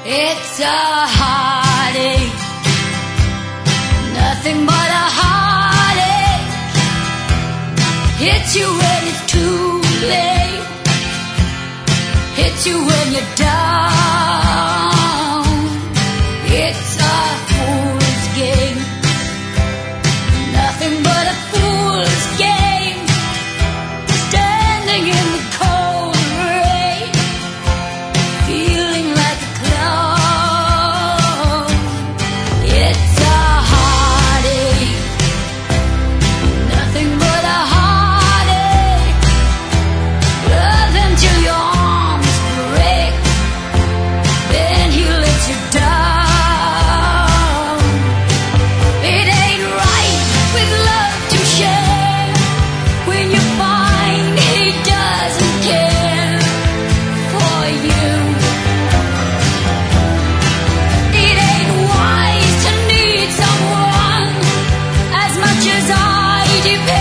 It's a heartache, nothing but a heartache. Hits you when it's too late, hits you when you're down. It's a fool's game, nothing but a fool's game. Standing in the cold rain, feeling like a clown. It's a heartache, nothing but a heartache. Love until your arms break, then he lets you down. It ain't right with love to share when you find he doesn't care for you. It ain't wise to need someone as much as I depend